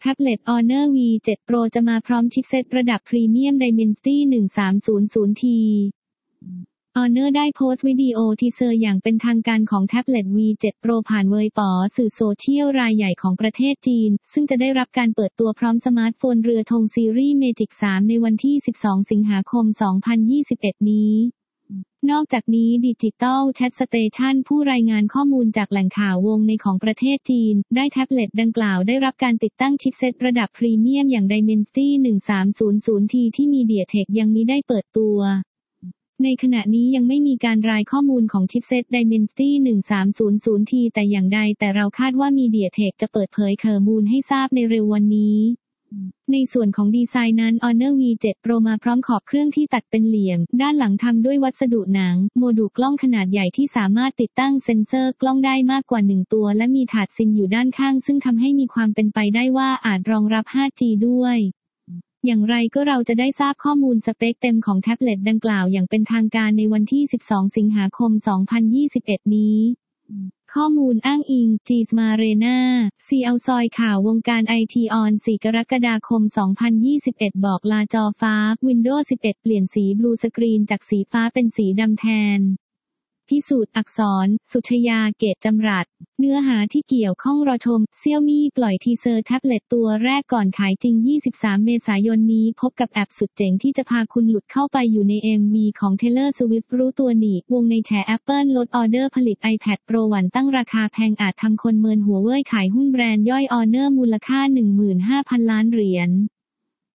แท็บเล็ต Honor V7 Pro จะมาพร้อมชิปเซ็ตระดับพรีเมียม Dimensity 1300T Honor ได้โพสต์วิดีโอทีเซอร์อย่างเป็นทางการของแท็บเล็ต V7 Pro ผ่านเวยป๋อสื่อโซเชียลรายใหญ่ของประเทศจีนซึ่งจะได้รับการเปิดตัวพร้อมสมาร์ทโฟนเรือธงซีรีส์ Magic 3 ในวันที่ 12 สิงหาคม 2021 นี้นอกจากนี้ Digital Chat Station ผู้รายงานข้อมูลจากแหล่งข่าววงในของประเทศจีนได้แท็บเล็ตดังกล่าวได้รับการติดตั้งชิปเซ็ตระดับพรีเมียมอย่าง Dimensity 1300T ที่ MediaTek ยังมิได้เปิดตัวในขณะนี้ยังไม่มีการรายข้อมูลของชิปเซ็ต Dimensity 1300T แต่อย่างใดแต่เราคาดว่า MediaTek จะเปิดเผยข้อมูลให้ทราบในเร็ววันนี้ในส่วนของดีไซน์นั้น Honor V7 Pro มาพร้อมขอบเครื่องที่ตัดเป็นเหลี่ยมด้านหลังทำด้วยวัสดุหนังโมดูลกล้องขนาดใหญ่ที่สามารถติดตั้งเซ็นเซอร์กล้องได้มากกว่า1ตัวและมีถาดซิมอยู่ด้านข้างซึ่งทำให้มีความเป็นไปได้ว่าอาจรองรับ 5G ด้วยอย่างไรก็เราจะได้ทราบข้อมูลสเปคเต็มของแท็บเล็ตดังกล่าวอย่างเป็นทางการในวันที่ 12 สิงหาคม 2021 นี้ข้อมูลอ้างอิง จีสมาเรนาซีเอาซอยข่าววงการไอทีออน 4 กรกฎาคม 2021 บอกลาจอฟ้า Windows 11 เปลี่ยนสีบลูสกรีนจากสีฟ้าเป็นสีดำแทนพิสูจน์อักษรสุชยาเกตจำรัดเนื้อหาที่เกี่ยวข้องรอชม Xiaomi ปล่อยทีเซอร์แท็บเล็ตตัวแรกก่อนขายจริง 23 เมษายนนี้พบกับแอปสุดเจ๋งที่จะพาคุณหลุดเข้าไปอยู่ใน MV ของ Taylor Swift รู้ตัวหนีวงในแฉ Apple ลดออเดอร์ผลิต iPad Pro หวั่นตั้งราคาแพงอาจทำคนเมินหัวเว่ยขายหุ้นแบรนด์ย่อย Honor มูลค่า 15,000 ล้านเหรียญ